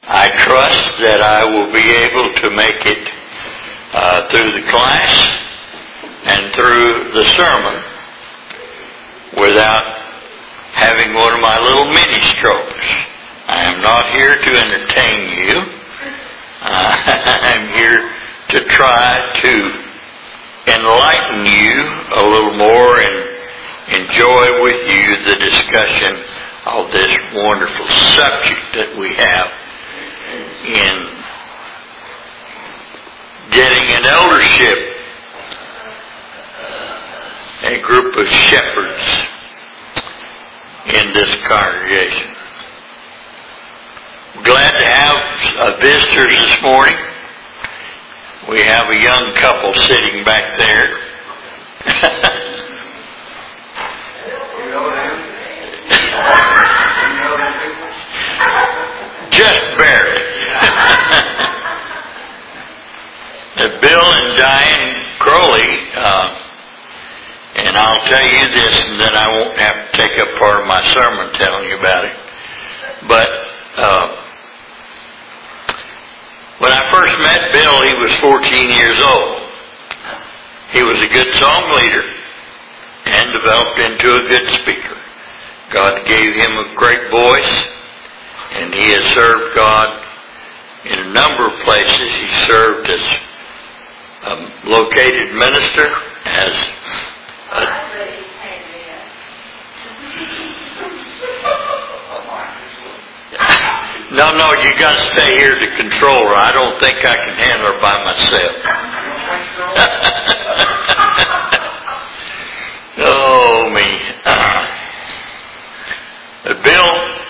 I trust that I will be able to make it through the class and through the sermon without having one of my little mini strokes. I am not here to entertain you. I'm here to try to enlighten you a little more and enjoy with you the discussion of this wonderful subject that we have in getting an eldership, a group of shepherds in this congregation. Glad to have visitors this morning. We have a young couple sitting back there. Just barely. Bill and Diane Crowley, and I'll tell you this, and then I won't have to take up part of my sermon telling you about it. But when I first met Bill, he was 14 years old. He was a good song leader and developed into a good speaker. God gave him a great voice, and he has served God in a number of places. He served as a located minister, as No, you got to stay here to control her. I don't think I can handle her by myself. Oh, me. Bill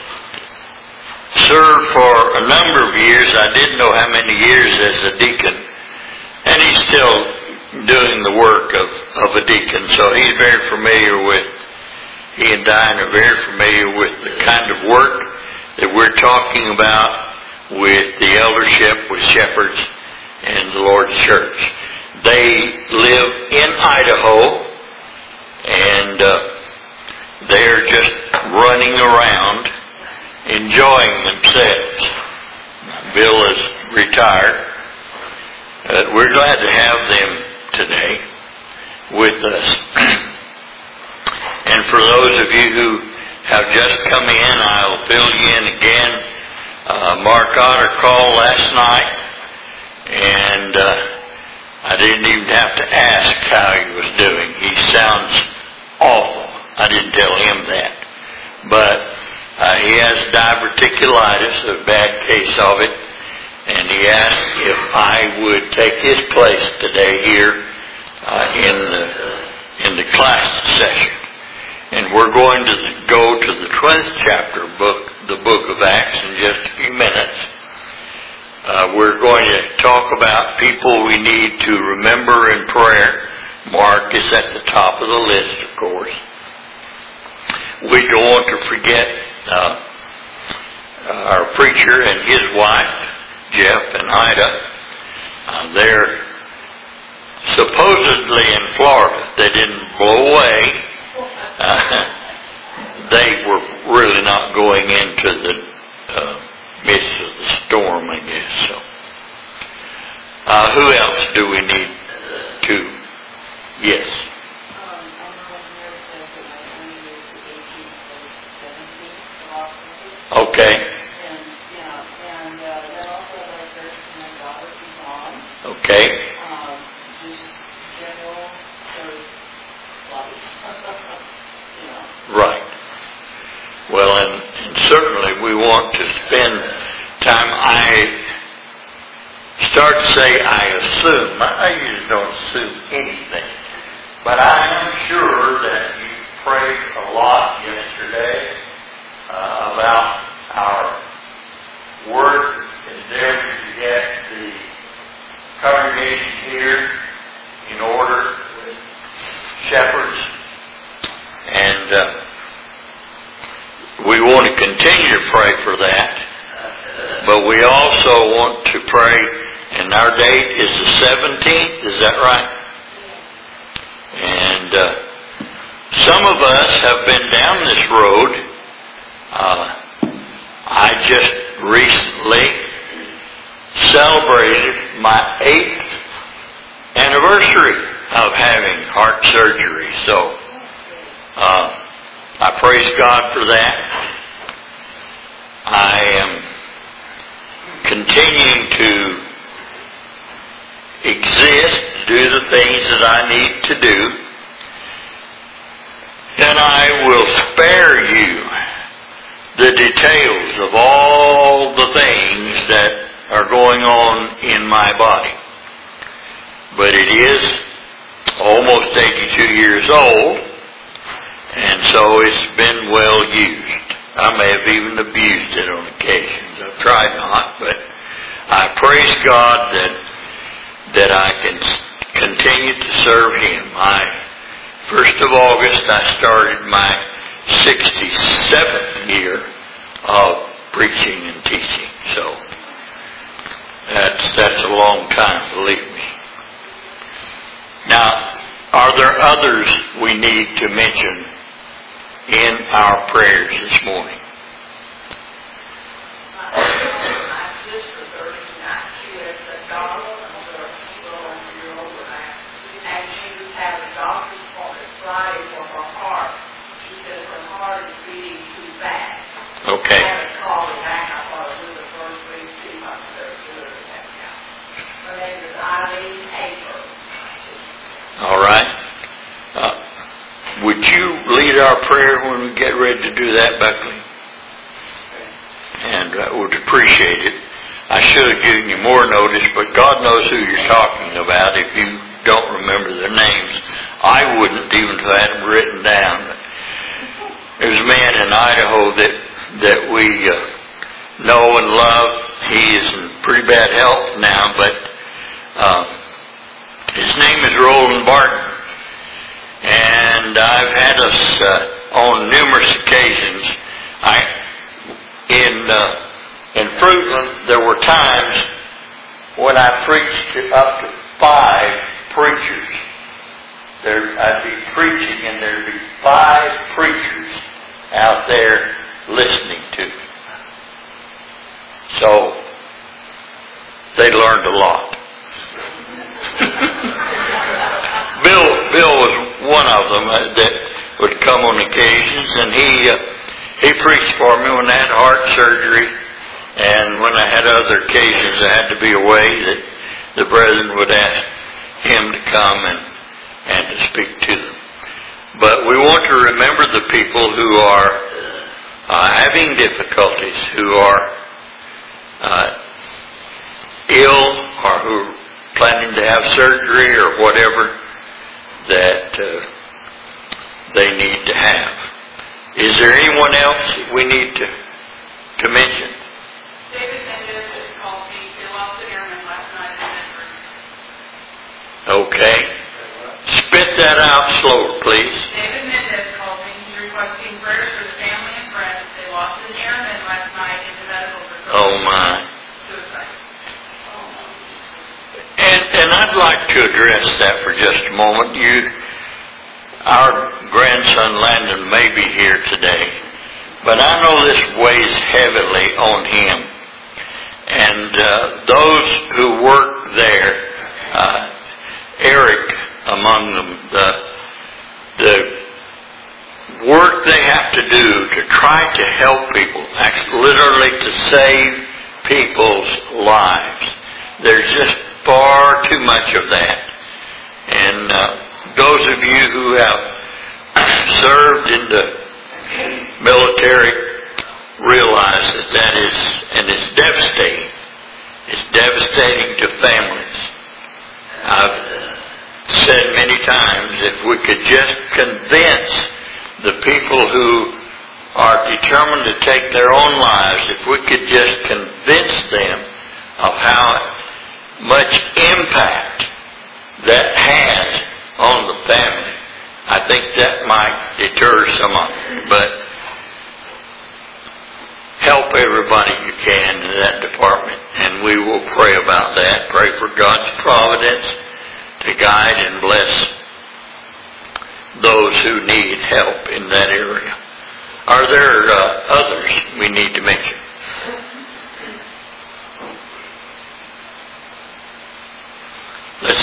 served for a number of years. I didn't know how many years as a deacon. And he's still doing the work of a deacon. So he's very familiar with, he and Diane are very familiar with the kind of work that we're talking about with the eldership, with shepherds, and the Lord's church. They live in Idaho, and they're just running around, enjoying themselves. Bill is retired. We're glad to have them today with us. And for those of you who have just come in, I'll fill you in again. Mark Otter called last night, and I didn't even have to ask how he was doing. He sounds awful. I didn't tell him that. But he has diverticulitis, a bad case of it, and he asked if I would take his place today here in the class session. And we're going to go to the 20th chapter book, the book of Acts, in just a few minutes. We're going to talk about people we need to remember in prayer. Mark is at the top of the list, of course. We don't want to forget our preacher and his wife, Jeff and Ida. They're supposedly in Florida. They didn't blow away. They were really not going into the midst of the storm, I guess. So, who else do we need to? Yes. Okay. Okay. Right. Well, and certainly we want to spend time. I start to say I assume. I usually don't assume anything. But I am sure that you prayed a lot yesterday about our work endeavor to get the congregation here in order with shepherds. And we want to continue to pray for that. But we also want to pray, and our date is the 17th, is that right? And some of us have been down this road. I just recently celebrated my 8th anniversary of having heart surgery. So I praise God for that. I am continuing to exist, do the things that I need to do. And I will spare you the details of all the things that are going on in my body. But it is almost 82 years old, and so it's been well used. I may have even abused it on occasions. I've tried not, but I praise God that I can continue to serve Him. 1st of August, I started my 67th year of preaching and teaching. So that's a long time, believe me. Now, are there others we need to mention in our prayers this morning? Okay. All right. Would you lead our prayer when we get ready to do that, Buckley? And I would appreciate it. I should have given you more notice, but God knows who you're talking about. If you don't remember their names, I wouldn't even have had them written down. There's a man in Idaho that we know and love. He is in pretty bad health now, but his name is Roland Barton. And I've had us on numerous occasions. In Fruitland, there were times when I preached to up to 5 preachers. I'd be preaching and there'd be 5 preachers out there listening to me. So they learned a lot. Bill was one of them that would come on occasions, and he preached for me when I had heart surgery, and when I had other occasions I had to be away, that the brethren would ask him to come and to speak to them. But we want to remember the people who are having difficulties, who are ill, or who are planning to have surgery or whatever that they need to have. Is there anyone else we need to mention? David Mendez just called me. They lost an airman last night in Denver. Okay. Spit that out slower, please. David Mendez called me. He's requesting prayers for the family and friends. They lost an airman last night in the medical facility. Oh my. Suicide. And I'd like to address that for just a moment. Our grandson Landon may be here today, but I know this weighs heavily on him. And those who work there, Eric among them, the work they have to do to try to help people, actually literally to save people's lives. There's just far too much of that. And those of you who have served in the military realize that is, and it's devastating. It's devastating to families. I've said many times, if we could just convince the people who are determined to take their own lives, if we could just convince them of how much impact that has on the family, I think that might deter some of them. But help everybody you can in that department, and we will pray about that. Pray for God's providence to guide and bless those who need help in that area. Are there others we need to mention?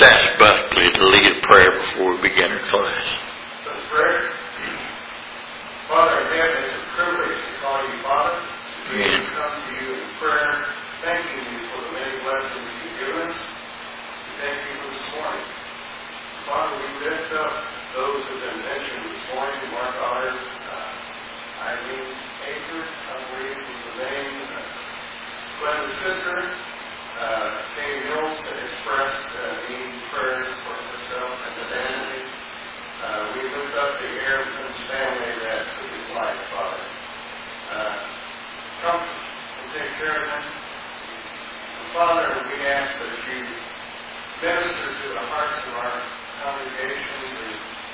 Let's ask Buckley to lead a prayer before we begin our class. Let's pray. Father in heaven, it's a privilege to call you Father. We come to you in prayer, thanking you for the many blessings you've given us. We thank you for this morning. Father, we lift up those who have been mentioned this morning, Mark Otter, Eileen Aker, I believe was the name, Glenda's sister, Kay Mills, that expressed needing prayers for herself and the family. We lift up the Ayrton's family that took his life, Father. Come and take care of them. And Father, we ask that you minister to the hearts of our congregation to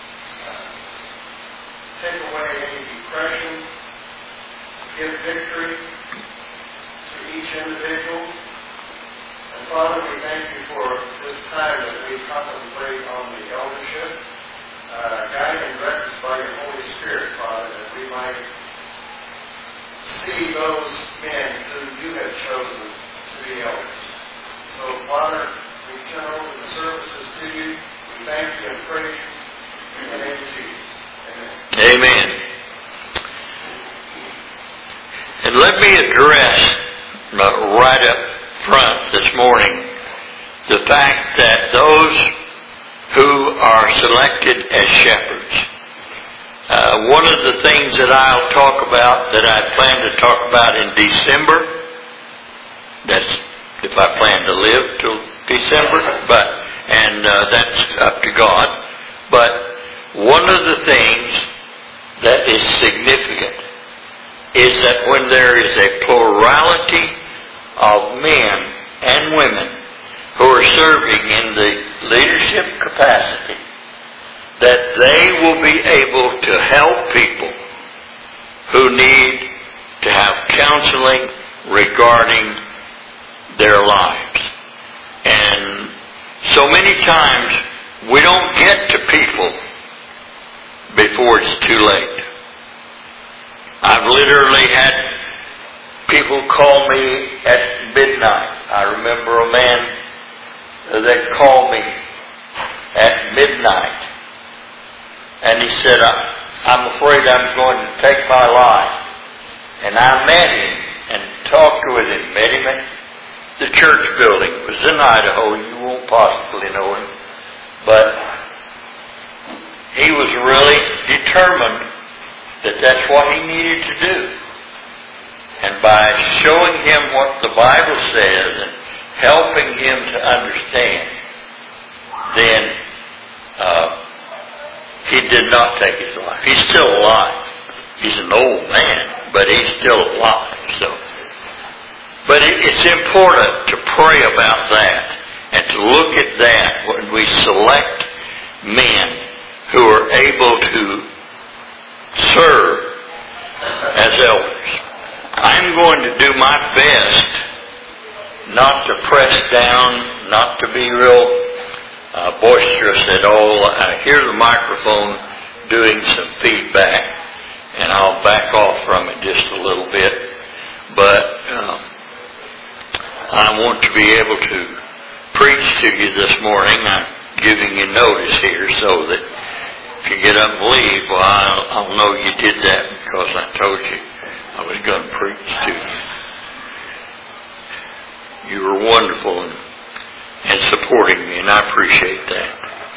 take away any depression, give victory to each individual. And Father, we thank you for this time that we contemplate on the eldership. Guide and direct us by your Holy Spirit, Father, that we might see those men who you have chosen to be elders. So, Father, we turn over the services to you. We thank you and praise you in the name of Jesus. Amen. Amen. And let me address right up front this morning the fact that those who are selected as shepherds, one of the things that I'll talk about, that I plan to talk about in December, that's if I plan to live till December, and that's up to God. But one of the things that is significant is that when there is a plurality of men and women who are serving in the leadership capacity, that they will be able to help people who need to have counseling regarding their lives. And so many times we don't get to people before it's too late. I've literally had people call me at midnight. I remember a man that called me at midnight, and he said, I'm afraid I'm going to take my life. And I met him and talked with him, met him at the church building. It was in Idaho. You won't possibly know him. But he was really determined that that's what he needed to do. And by showing him what the Bible says and helping him to understand, then he did not take his life. He's still alive. He's an old man, but he's still alive. So, but it's important to pray about that and to look at that when we select men who are able to serve as elders. I'm going to do my best not to press down, not to be real boisterous at all. I hear the microphone doing some feedback, and I'll back off from it just a little bit. But I want to be able to preach to you this morning. I'm giving you notice here so that if you get up and leave, well, I'll know you did that because I told you I was going to preach to you. You were wonderful in supporting me, and I appreciate that.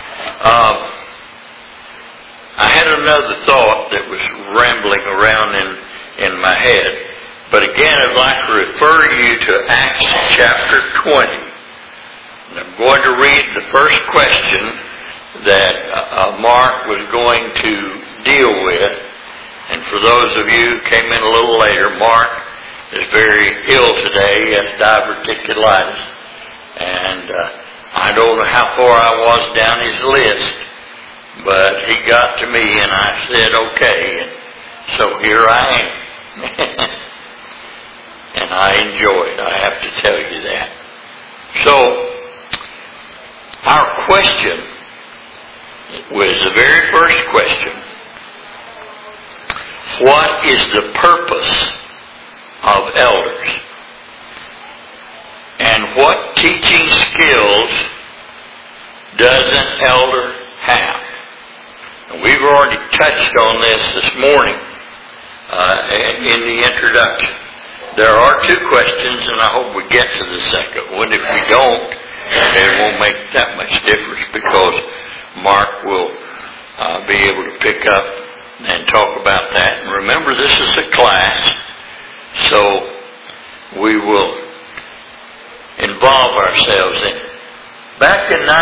I had another thought that was rambling around in my head. But again, I'd like to refer you to Acts chapter 20. And I'm going to read the first question that Mark was going to deal with. And for those of you who came in a little later, Mark is very ill today. He has diverticulitis. And I don't know how far I was down his list, but he got to me and I said, okay. And so here I am. And I enjoy it. I have to tell you that. So, our question was the very first question. What is the purpose of elders? And what teaching skills does an elder have? And we've already touched on this morning in the introduction. There are two questions, and I hope we get to the second one. If we don't, it won't make that much difference because Mark will be able to pick up and talk about that. And remember, this is a class, so we will involve ourselves in it. Back in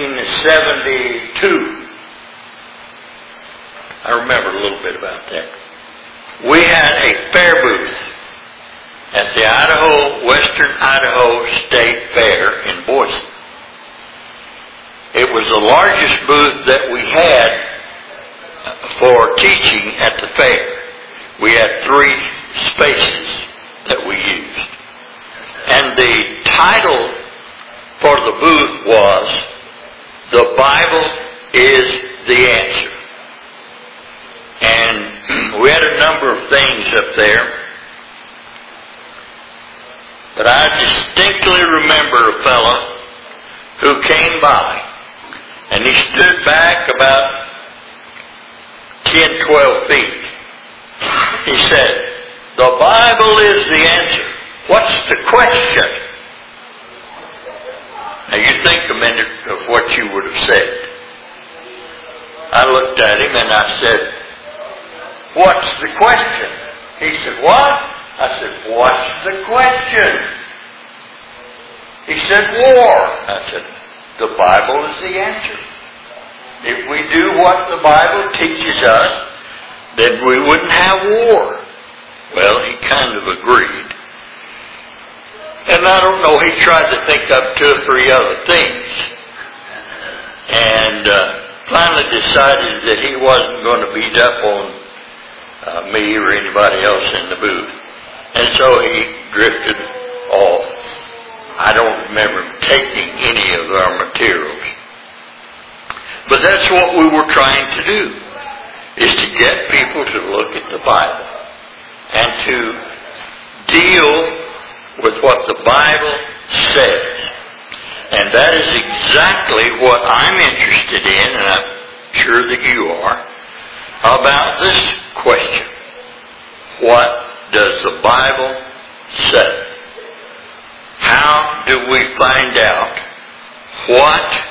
1972, I remember a little bit about that. We had a fair booth at the Western Idaho State Fair in Boise. It was the largest booth that we had for teaching at the fair. We had 3 spaces that we used. And the title for the booth was, "The Bible is the Answer." And we had a number of things up there. But I distinctly remember a fellow who came by, and he stood back about 10, 12 feet. He said, "The Bible is the answer. What's the question?" Now you think a minute of what you would have said. I looked at him and I said, "What's the question?" He said, "What?" I said, "What's the question?" He said, "War." I said, "The Bible is the answer. If we do what the Bible teaches us, then we wouldn't have war." Well, he kind of agreed. And I don't know, he tried to think up 2 or 3 other things. And finally decided that he wasn't going to beat up on me or anybody else in the booth. And so he drifted off. I don't remember him taking any of our materials. But that's what we were trying to do, is to get people to look at the Bible and to deal with what the Bible says. And that is exactly what I'm interested in, and I'm sure that you are, about this question. What does the Bible say? How do we find out what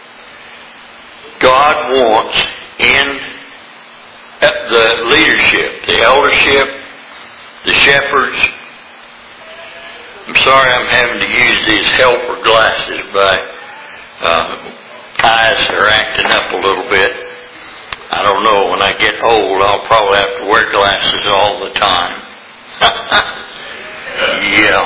God wants in the leadership, the eldership, the shepherds? I'm sorry I'm having to use these helper glasses. My eyes are acting up a little bit. I don't know, when I get old, I'll probably have to wear glasses all the time. Yeah.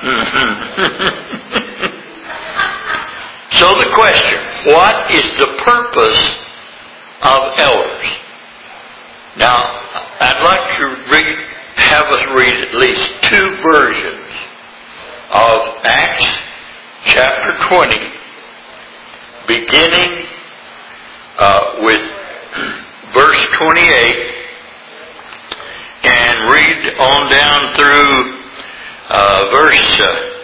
So the question, what is the purpose of elders? Now, I'd like to have us read at least 2 versions of Acts chapter 20, beginning with verse 28, and read on down through verse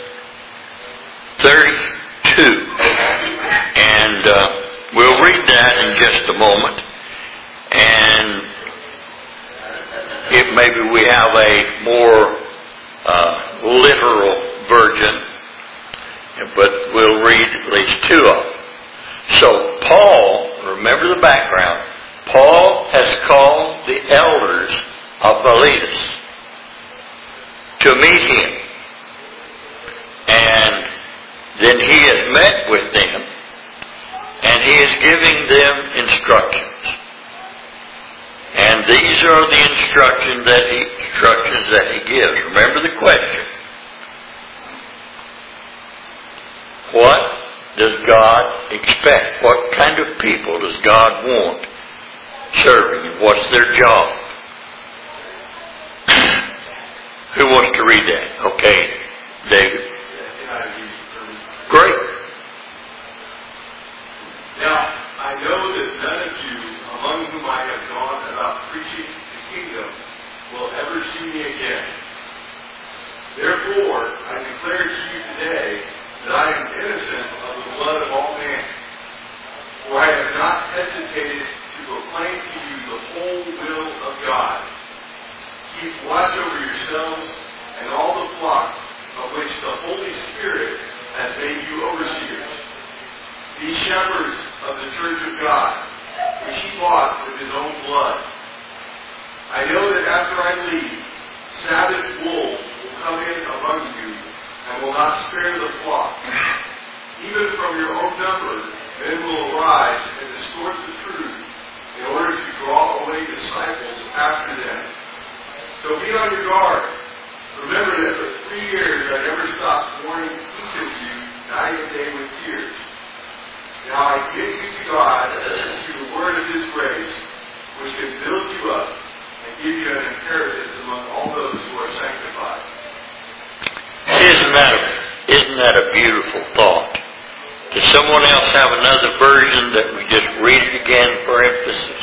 32. And we'll read that in just a moment. And maybe we have a more literal version, but we'll read at least 2 of them. So Paul, remember the background, Paul has called the elders of Miletus to meet him. And then he has met with them, and he is giving them instructions. And these are the instructions that he gives. Remember the question. What does God expect? What kind of people does God want serving? And what's their job? Who wants to read that? Okay, David. Great. Now, I know that none of you among whom I have gone about preaching the kingdom will ever see me again. Therefore, I declare to you today that I am innocent of the blood of all men. Be shepherds of the church of God, which he bought with his own blood. I know that after I leave, savage wolves will come in among you and will not spare the flock. Even from your own number, men will arise and distort the truth in order to draw away disciples after them. So be on your guard. Remember that for 3 years I never stopped warning each of you night and day with tears. Now I give you to God through the word of his grace, which can build you up and give you an inheritance among all those who are sanctified. Isn't that a beautiful thought? Does someone else have another version that we just read it again for emphasis?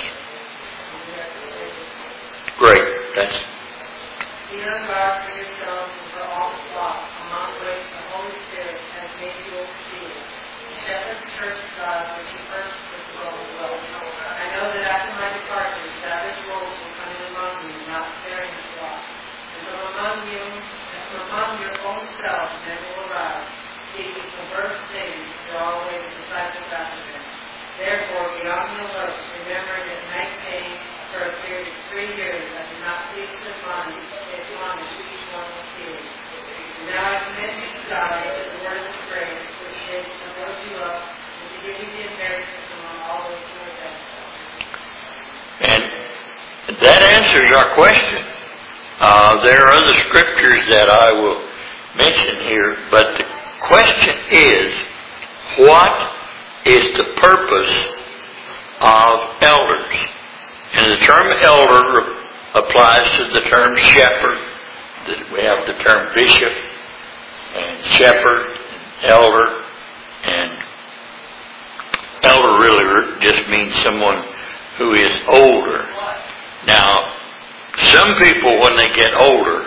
Great, thanks. Be on guard for yourselves and for all the flock, among which the Holy Spirit has made you overseers, to shepherd the church of God, which he purchased with the own blood. I know that after my departure, savage wolves will come in among you, not sparing the flock. And from among your own selves men will arise, speaking perverse things to draw away the disciples after them. Therefore, be on the alert, remembering that night came for a period of 3 years, I did not cease to admonish each one with tears. And now I commend you to God and to the word of his grace, which is to build you up and to give you the inheritance among all those who are sanctified. And that answers our question. There are other scriptures that I will mention here, but the question is, what is the purpose of elders? And the term elder applies to the term shepherd. We have the term bishop and shepherd, and elder, and elder really just means someone who is older. Now, some people when they get older,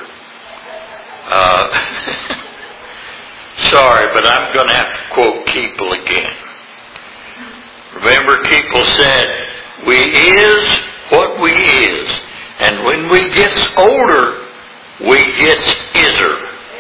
sorry, but I'm going to have to quote Keeple again. Remember, Keeple said, "We is what we is, and when we gets older, we gets iser."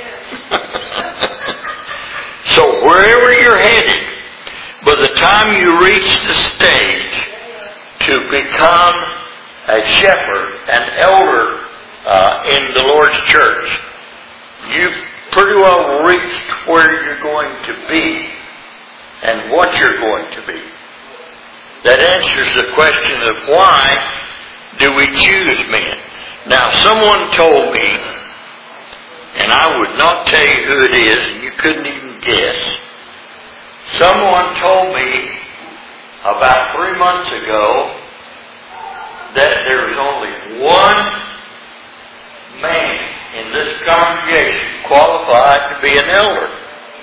So wherever you're headed, by the time you reach the stage to become a shepherd, an elder in the Lord's church, you've pretty well reached where you're going to be and what you're going to be. That answers the question of why do we choose men. Now, someone told me, and I would not tell you who it is, and you couldn't even guess. Someone told me about 3 months ago that there was only one man in this congregation qualified to be an elder.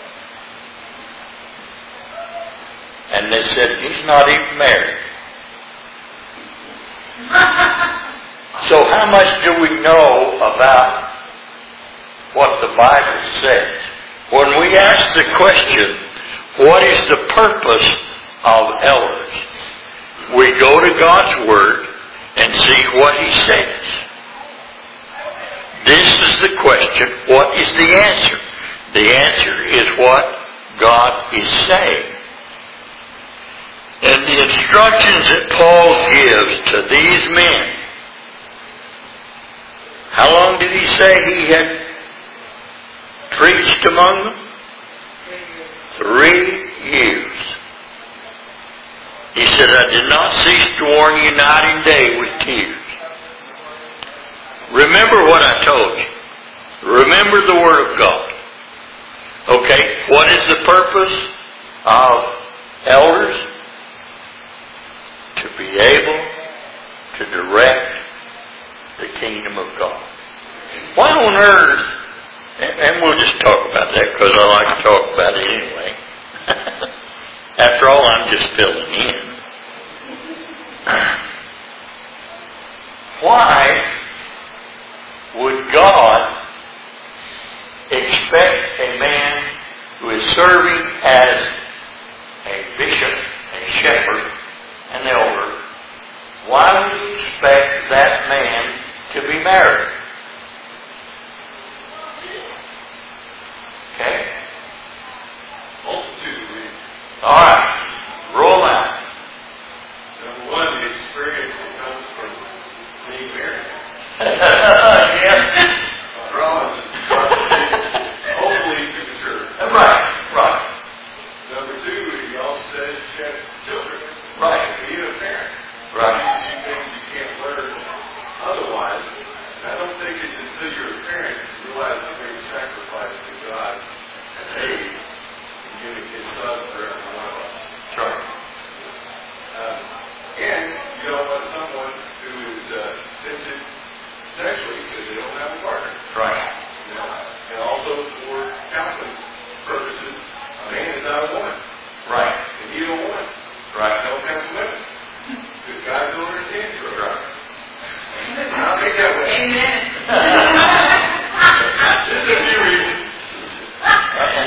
And they said, he's not even married. So how much do we know about what the Bible says? When we ask the question, what is the purpose of elders? We go to God's Word and see what He says. This is the question. What is the answer? The answer is what God is saying. And the instructions that Paul gives to these men, how long did he say he had preached among them? 3 years. He said, I did not cease to warn you night and day with tears. Remember what I told you. Remember the Word of God. Okay, what is the purpose of elders? To be able to direct the kingdom of God. Why on earth, and we'll just talk about that because I like to talk about it anyway. After all, I'm just filling in. Why would God expect a man who is serving as a bishop, a shepherd, an elder, why would he expect that man to be married? Okay? Multitude of reasons. All right.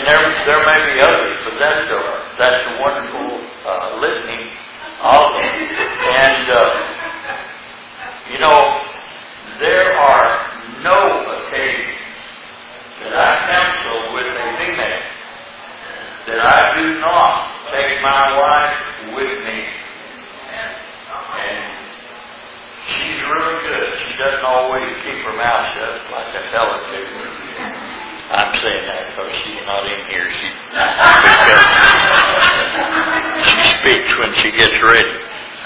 And there may be others, but that's a wonderful litany of them. And, there are no occasions that I counsel with a female that I do not take my wife with me. And she's really good. She doesn't always keep her mouth shut like I tell her to. I'm saying that because she's not in here. She speaks when she gets ready.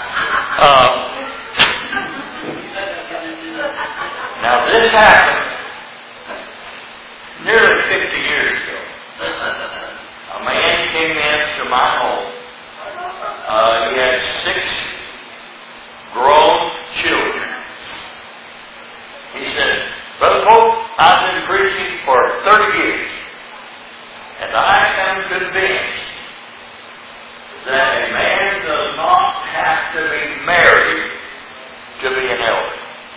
Now this happened nearly 50 years ago. A man came into my home. He had 6 grown children. He said, Brother Pope, I've been preaching for 30 years, and I am convinced that a man does not have to be married to be an elder.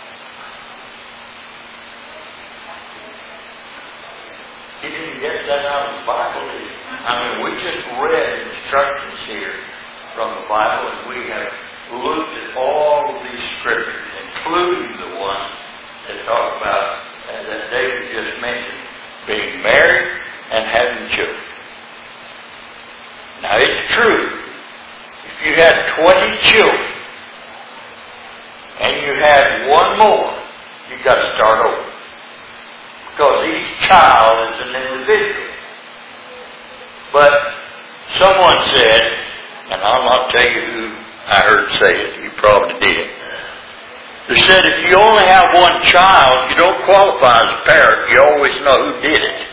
He didn't get that out of the Bible, did he? I mean, we just read instructions here from the Bible, and we have looked at all of these scriptures, including the one that talk about, that David just mentioned, being married and having children. Now, it's true. If you had 20 children, and you had one more, you've got to start over. Because each child is an individual. But someone said, and I'll not tell you who I heard say it, you probably did. They said if you only have one child, you don't qualify as a parent. You always know who did it.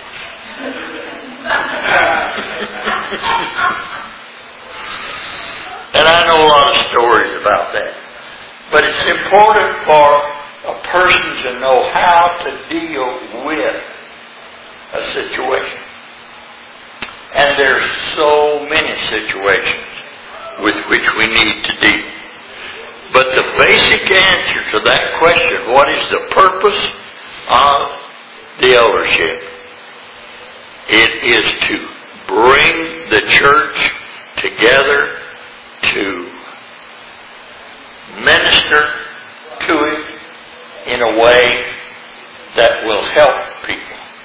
And I know a lot of stories about that. But it's important for a person to know how to deal with a situation. And there's so many situations with which we need to deal. But the basic answer to that question, what is the purpose of the eldership? It is to bring the church together, to minister to it in a way that will help people.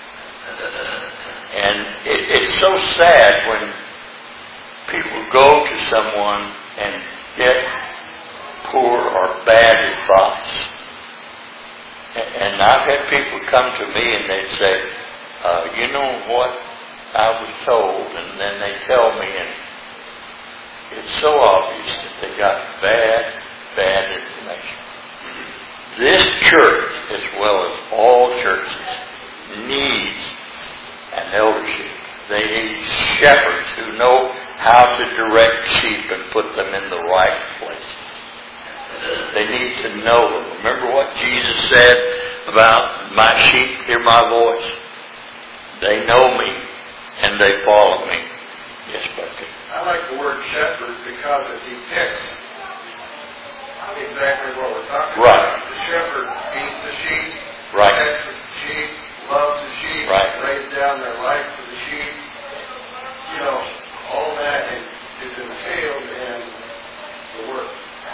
And it's so sad when people go to someone and get poor or bad advice. And I've had people come to me and they'd say, you know what I was told, and then they tell me, and it's so obvious that they got bad information. This church, as well as all churches, needs an eldership. They need shepherds who know how to direct sheep and put them in the right place. They need to know them. Remember what Jesus said about my sheep hear my voice? They know me and they follow me. Yes, Bucky. I like the word shepherd because it depicts exactly what we're talking about. The shepherd feeds the sheep, protects the sheep, loves the sheep, lays down their life for the sheep. You know, all that is entailed in the work.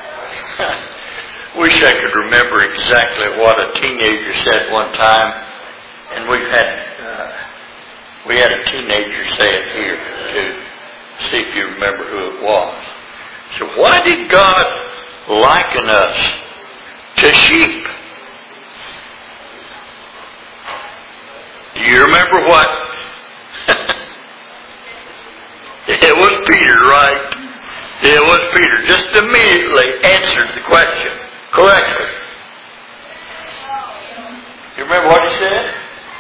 Wish I could remember exactly what a teenager said one time, and we had a teenager say it here too. See if you remember who it was. So why did God liken us to sheep? Do you remember what? It was Peter, right? It was Peter. Just immediately answered the question correctly. You remember what he said?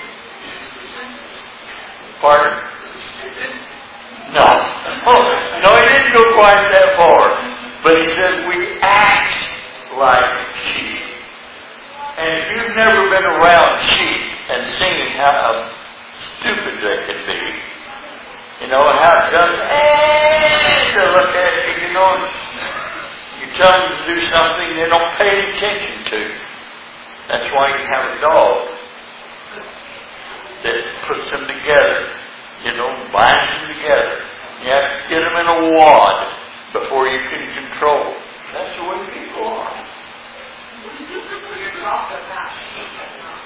Pardon? No. Oh, no, he didn't go quite that far. But he said we act like sheep. And if you've never been around sheep and seen how stupid they can be, you know, and how it does, they look at you, you know, you tell them to do something they don't pay any attention to. That's why you have a dog that puts them together, you know, a wad before you can control. That's the way people are. You're talking about sheep, not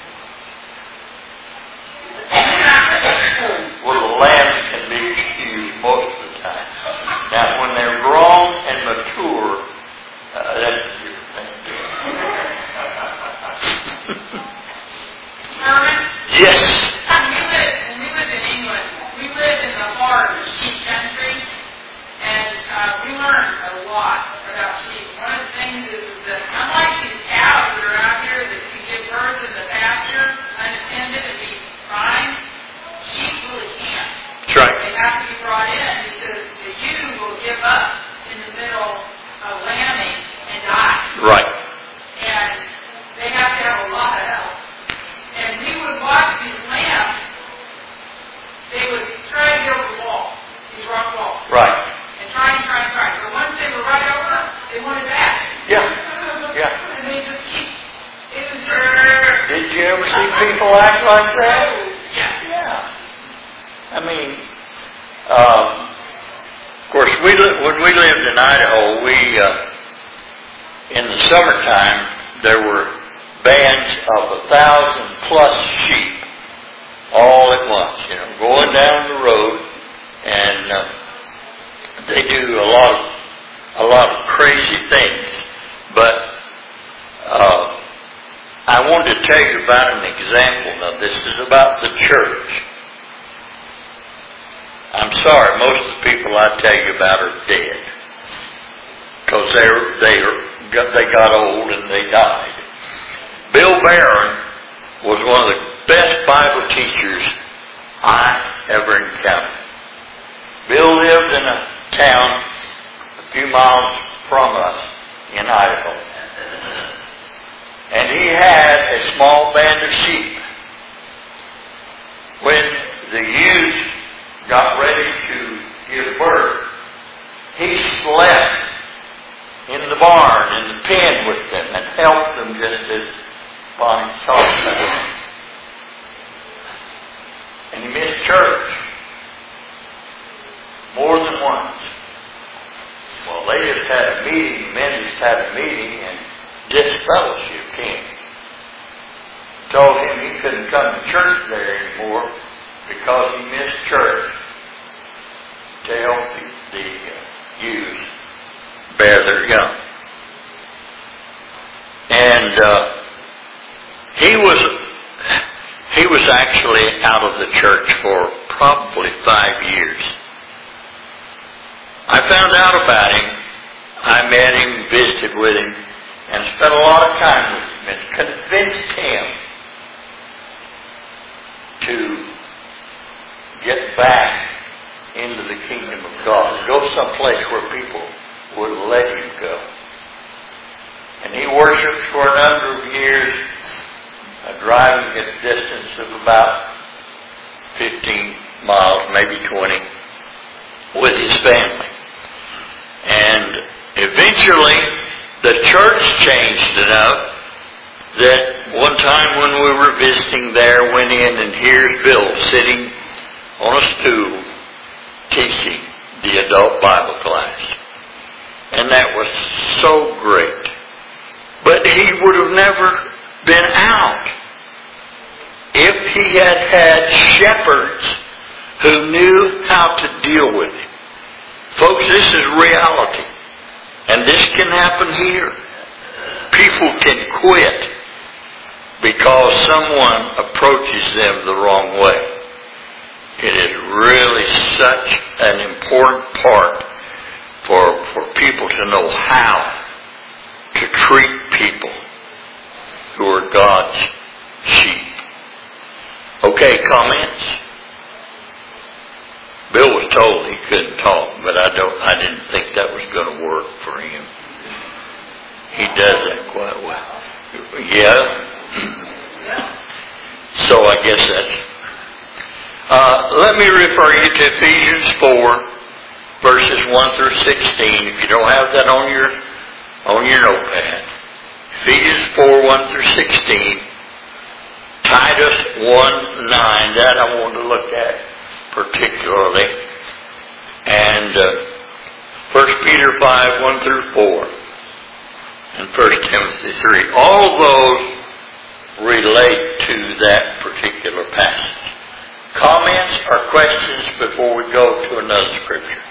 lambs. Well, the lambs can be excused most of the time. Now, when they're grown and mature, that's a different thing. Herman? Yes. When we lived in England, we lived in the heart of sheep country, and we learned a lot about sheep. One of the things is that unlike these cows that are out here that can give birth in the pasture unattended and be fine, sheep really can't. That's right. They have to be brought in because the ewe will give up in the middle of lambing and die. Right. And they have to have a lot of help. And we would watch these lambs. They would try to get over the wall, these rock walls. Right. And try. But once they were right over, they wanted back. Yeah. Yeah. And they just keep, it was Did you ever see people act like that? Yeah. Yeah. I mean, of course, when we lived in Idaho, in the summertime, there were bands of 1,000+ sheep all at once, going down the road, and they do a lot of crazy things. But I wanted to tell you about an example. Now, this is about the church. I'm sorry, most of the people I tell you about are dead because they got old and they died. Bill Barron was one of the best Bible teachers I ever encountered. Bill lived in a town a few miles from us in Idaho. And he had a small band of sheep. When the ewes got ready to give birth, he slept in the barn, in the pen with them, and helped them just as Bonnie talked about. And he missed church more than once. Well, they just had a meeting, the men just had a meeting, and disfellowshipped him. Told him he couldn't come to church there anymore because he missed church to help the ewes bear their young. And he was actually out of the church for probably 5 years. I found out about him. I met him, visited with him, and spent a lot of time with him and convinced him to get back into the kingdom of God. Go someplace where people would let him go. And he worshiped for a number of years, driving at a distance of about 15 miles, maybe 20, with his family. And eventually, the church changed enough that one time when we were visiting there, went in and here's Bill sitting on a stool teaching the adult Bible class. And that was so great. But he would have never been out if he had had shepherds who knew how to deal with him. Folks, this is reality. And this can happen here. People can quit because someone approaches them the wrong way. It is really such an important part for people to know how to treat people who are God's sheep. Okay, comments? Bill was told he couldn't talk, but I didn't think that was going to work for him. He does that quite well. Yeah. So I guess that's... let me refer you to Ephesians 4, verses 1 through 16. If you don't have that on your notepad. Ephesians 4, 1 through 16. Titus 1, 9. That I wanted to look at particularly. And Peter 5, 1 through 4, and 1 Timothy 3. All those relate to that particular passage. Comments or questions before we go to another scripture?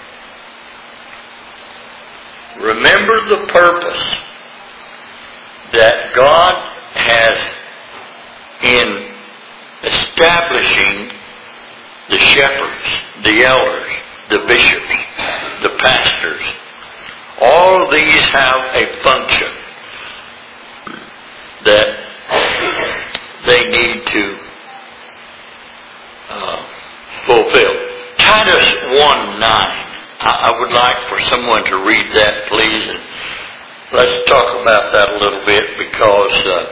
Remember the purpose that God has in establishing the shepherds, the elders, the bishops, the pastors. All of these have a function that they need to fulfill. Titus 1:9. I would like for someone to read that, please. And let's talk about that a little bit, because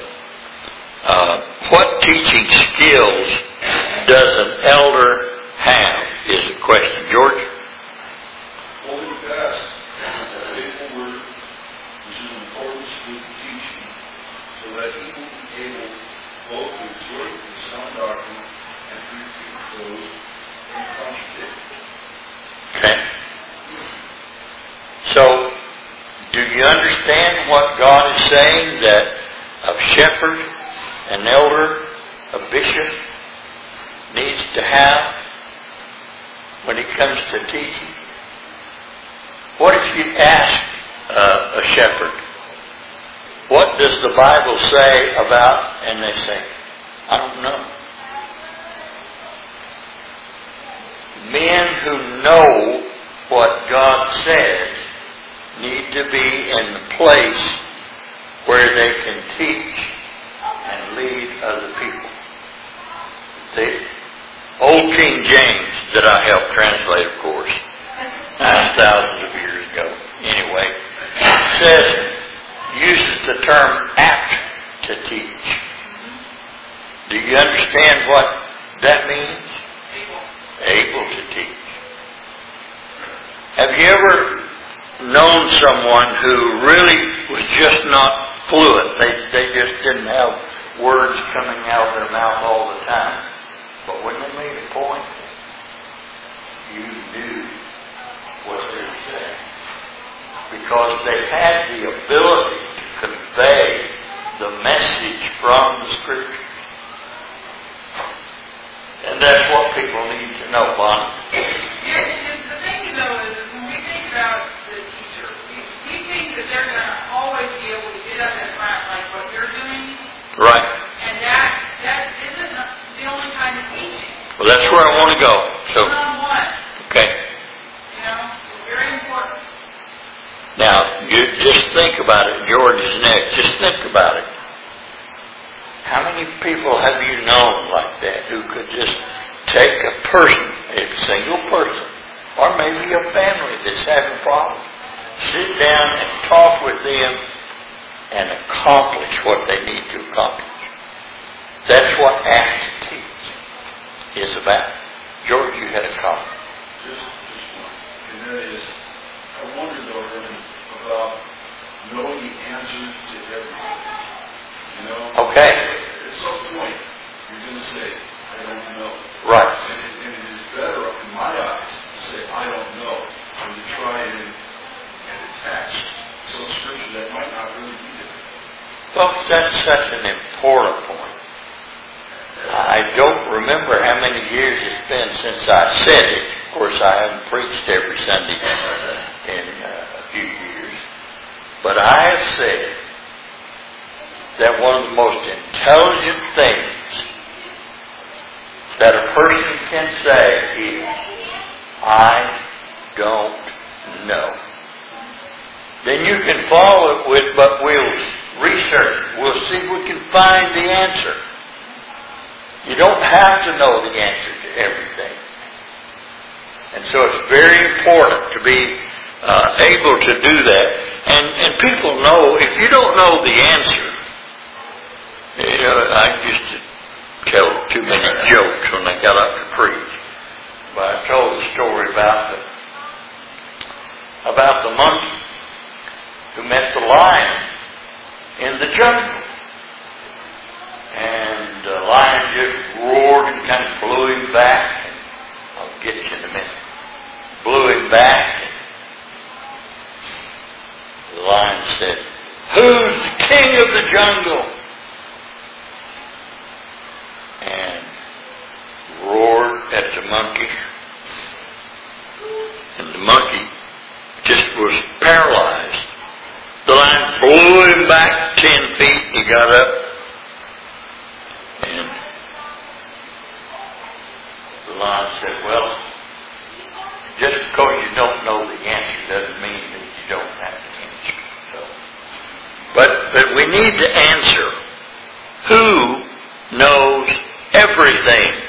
what teaching skills does an elder have is the question. George? Holding fast a faithful word, which is in accordance with the teaching, so that he will be able both to exhort in sound doctrine and to refute those who contradict. Okay. So, do you understand what God is saying? That a shepherd, an elder, a bishop needs to have when it comes to teaching? What if you ask a shepherd, what does the Bible say about, and they say, I don't know. Men who know what God says need to be in the place where they can teach and lead other people. The Old King James that I helped translate, of course, thousands of years ago, anyway, uses the term apt to teach. Do you understand what that means? Able to teach. Have you ever known someone who really was just not fluent? They just didn't have words coming out of their mouth all the time. But when they made a point, you knew what they were saying. Because they had the ability to convey the message from the Scriptures. And that's what people need to know, Bonnie. The thing, though, is when we think about the teacher, we think that they're going to always be able to get up in front like what you're doing. Right. And that isn't the only kind of teaching. Well, that's where I want to go. So, One-on-one. okay. It's very important. Now, you just think about it. George is next. Just think about it. How many people have you known like that who could just take a person, a single person, or maybe a family that's having problems, sit down and talk with them and accomplish what they need to accomplish? That's what act to teach is about. George, you had a comment. Just one. And that is, I wonder, though, about knowing the answers to everything. Okay. At some point, you're going to say, I don't know. Right. And it is better, in my eyes, to say, I don't know, than to try and attach some scripture that might not really be there. Folks, that's such an important point. I don't remember how many years it's been since I said it. Of course, I haven't preached every Sunday in a few years. But I have said that one of the most intelligent things that a person can say is, I don't know. Then you can follow it with, but we'll research. We'll see if we can find the answer. You don't have to know the answer to everything. And so it's very important to be able to do that. And people know, if you don't know the answer, I used to tell too many jokes when I got up to preach. But I told the story about the monkey who met the lion in the jungle. And the lion just roared and kind of blew him back. I'll get you in a minute. Blew him back. and said, "Who's the king of the jungle?" And roared at the monkey. And the monkey just was paralyzed. The lion blew him back 10 feet. He got up. And the lion said, "Well, just because you don't know the answer doesn't mean that you don't have the answer." So, but we need to answer. Who knows everything?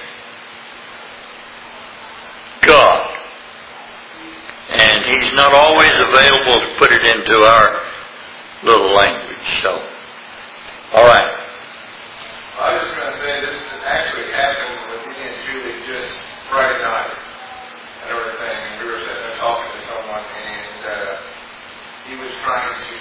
God. And He's not always available to put it into our little language. So, all right. I was just going to say this actually happened with me and Julie just Friday night and everything. And we were sitting there talking to someone, and he was trying to,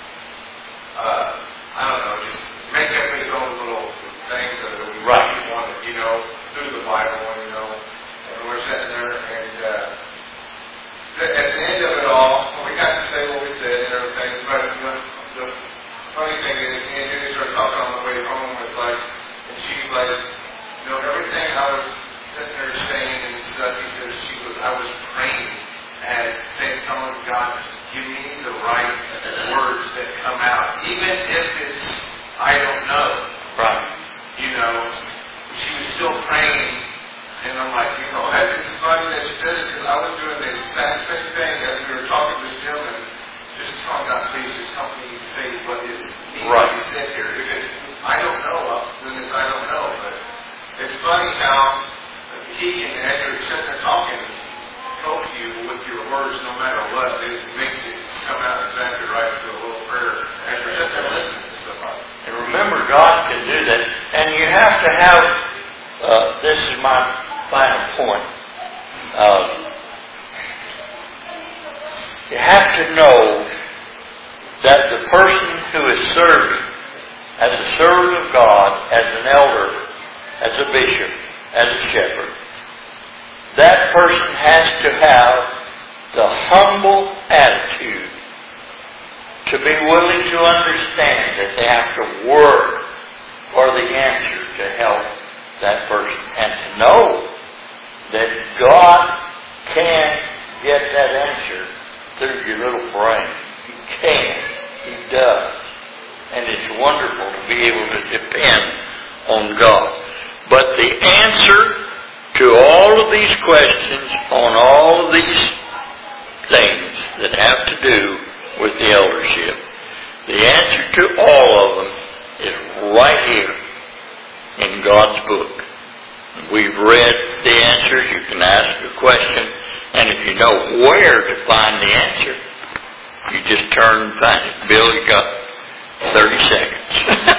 I don't know, just make up his own little things that we wanted, through the Bible, And we're sitting there, and at the end of it all, we got to say what we said and everything. But the funny thing is, me and Julie started talking on the way home. Was like, and she's like, everything I was sitting there saying and stuff. He says I was praying as telling God, give me the right words that come out, even if it's I don't know. Right. She was still praying, and I'm like, it's funny that she did it because I was doing the exact same thing as we were talking to this gentleman, just talking about please just help me say what is what he said here. If it's I don't know, then it's I don't know. But it's funny how he can, as you're sitting there talking, help you with your words no matter what. It makes it come out exactly right through a little prayer as you're sitting there listening to somebody. And remember, God can do that. And you have to have, this is my final point. You have to know that the person who is serving as a servant of God, as an elder, as a bishop, as a shepherd, that person has to have the humble attitude to be willing to understand that they have to work for the answer to help that person, and to know that God can get that answer through your little brain. He can. He does. And it's wonderful to be able to depend on God. But the answer to all of these questions on all of these things that have to do with the eldership, the answer to all of them is right here in God's book. We've read the answers. You can ask a question, and if you know where to find the answer, you just turn and find it. Bill, you got 30 seconds.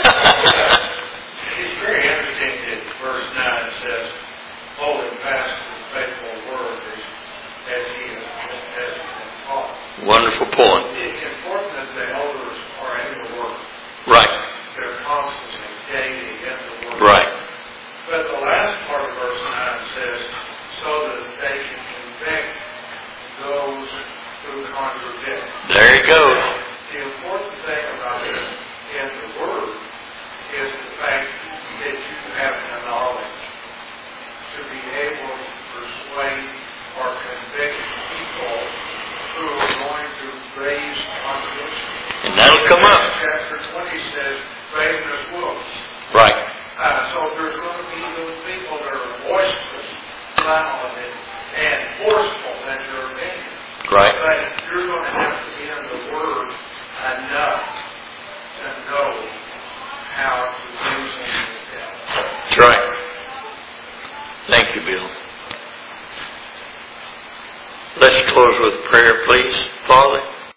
It's very interesting that verse 9 says, "Holding fast to the faithful word as he has been taught." Wonderful point. It's important that the elders are in the Word. Right. They're constantly daily in the Word. Right. But the last part of verse 9 says, so that they can convict those who contradict. There you go. The important thing about it in the Word is the fact that you have the knowledge to be able to persuade or convict people who are going to raise contradiction. And that'll come up. Chapter 20 says, ravenous wolves. Right. So there's going to be those people that are boisterous, loud, and forceful in their opinion. Right. But you're going to have to be in the Word enough to know how to reason with them. That's right. Thank you, Bill. Let's close with prayer, please. Father,